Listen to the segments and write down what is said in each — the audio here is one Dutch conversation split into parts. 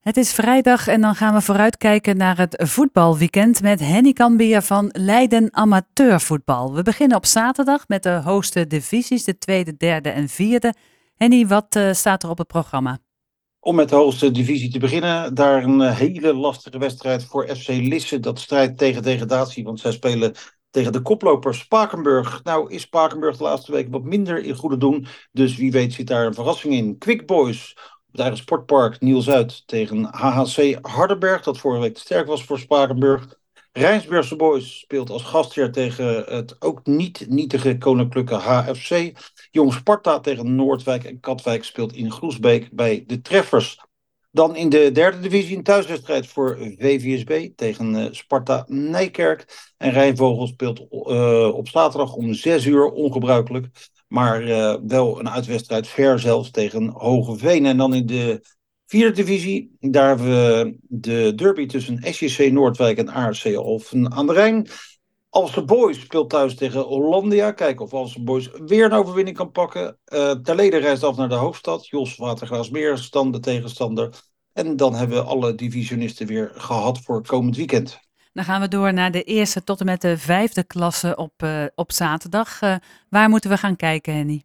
Het is vrijdag en dan gaan we vooruitkijken naar het voetbalweekend met Henny Cambier van Leiden Amateurvoetbal. We beginnen op zaterdag met de hoogste divisies, de tweede, derde en vierde. Henny, wat staat er op het programma? Om met de hoogste divisie te beginnen, daar een hele lastige wedstrijd voor FC Lisse. Dat strijdt tegen degradatie, want zij spelen tegen de koploper Spakenburg. Nou is Spakenburg de laatste weken wat minder in goede doen, dus wie weet zit daar een verrassing in. Quick Boys op het eigen sportpark Nieuw-Zuid tegen HHC Hardenberg, dat vorige week te sterk was voor Spakenburg. Rijnsburgse Boys speelt als gastheer tegen het ook niet nietige koninklijke HFC. Jong Sparta tegen Noordwijk en Katwijk speelt in Groesbeek bij de Treffers. Dan in de derde divisie een thuiswedstrijd voor VVSB tegen Sparta Nijkerk. En Rijnvogel speelt op zaterdag om 6 uur, ongebruikelijk. Maar wel een uitwedstrijd ver zelfs tegen Hogeveen. En dan in de vierde divisie, daar hebben we de derby tussen SJC Noordwijk en ARC Alphen aan de Rijn. Alphen Boys speelt thuis tegen Hollandia. Kijken of Alphen Boys weer een overwinning kan pakken. Terlede reist af naar de hoofdstad. Jos Watergraafsmeer is dan de tegenstander. En dan hebben we alle divisionisten weer gehad voor komend weekend. Dan gaan we door naar de eerste tot en met de vijfde klasse op zaterdag. Waar moeten we gaan kijken, Henny?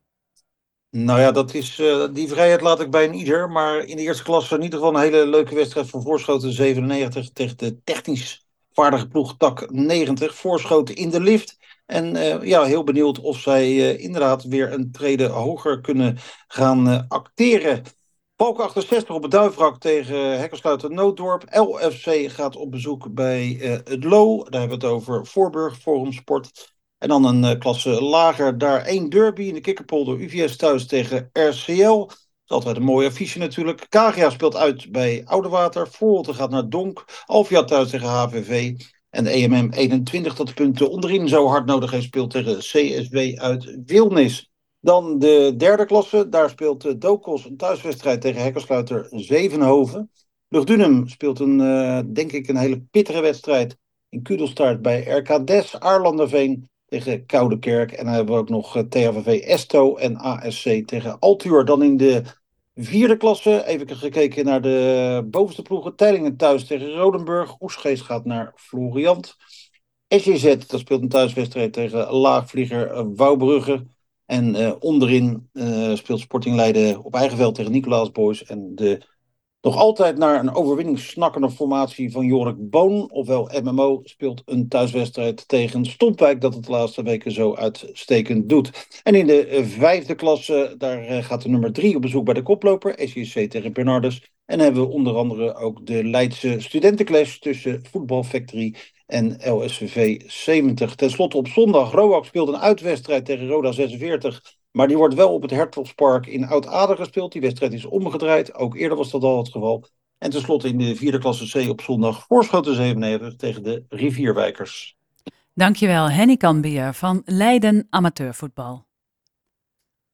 Nou ja, die vrijheid laat ik bij een ieder. Maar in de eerste klasse in ieder geval een hele leuke wedstrijd voor Voorschoten 97 tegen de technisch vaardige ploeg Tak 90. Voorschoten in de lift. En ja, heel benieuwd of zij inderdaad weer een trede hoger kunnen gaan acteren. Valk 68 op het Duivrak tegen Hekkersluiter Nooddorp. LFC gaat op bezoek bij het Lo. Daar hebben we het over Voorburg, Forum Sport. En dan een klasse lager, daar één derby in de Kikkerpolder. UVS thuis tegen RCL. Dat is altijd een mooie affiche natuurlijk. Kagia speelt uit bij Oudewater. Voorholte gaat naar Donk. Alvia thuis tegen HVV. En de EMM 21, dat punt onderin zo hard nodig heeft, speelt tegen CSW uit Wilnis. Dan de derde klasse, daar speelt Dokos een thuiswedstrijd tegen Hekkersluiter Zevenhoven. Lugdunum speelt denk ik een hele pittige wedstrijd in Kudelstaart bij RK Des. Aarlanderveen tegen Koudekerk. En dan hebben we ook nog THVV Esto en ASC tegen Altuur. Dan in de vierde klasse, even gekeken naar de bovenste ploegen. Teylingen thuis tegen Rodenburg. Oesgeest gaat naar Floriant. SJZ, dat speelt een thuiswedstrijd tegen laagvlieger Wouwbrugge. En onderin speelt Sporting Leiden op eigen veld tegen Nicolaas Boys. En de nog altijd naar een overwinning snakkende formatie van Jorik Boon, ofwel MMO, speelt een thuiswedstrijd tegen Stompwijk, dat het de laatste weken zo uitstekend doet. En in de vijfde klasse, daar gaat de nummer 3 op bezoek bij de koploper, SJC tegen Bernardus. En hebben we onder andere ook de Leidse studentenclash tussen Voetbal Factory en LSVV 70. Ten slotte op zondag, Roak speelt een uitwedstrijd tegen Roda 46. Maar die wordt wel op het Hertogspark in Oud-Ader gespeeld. Die wedstrijd is omgedraaid. Ook eerder was dat al het geval. En tenslotte in de vierde klasse C op zondag Voorschoten 97 tegen de Rivierwijkers. Dankjewel, Henny Cambier van Leiden Amateurvoetbal.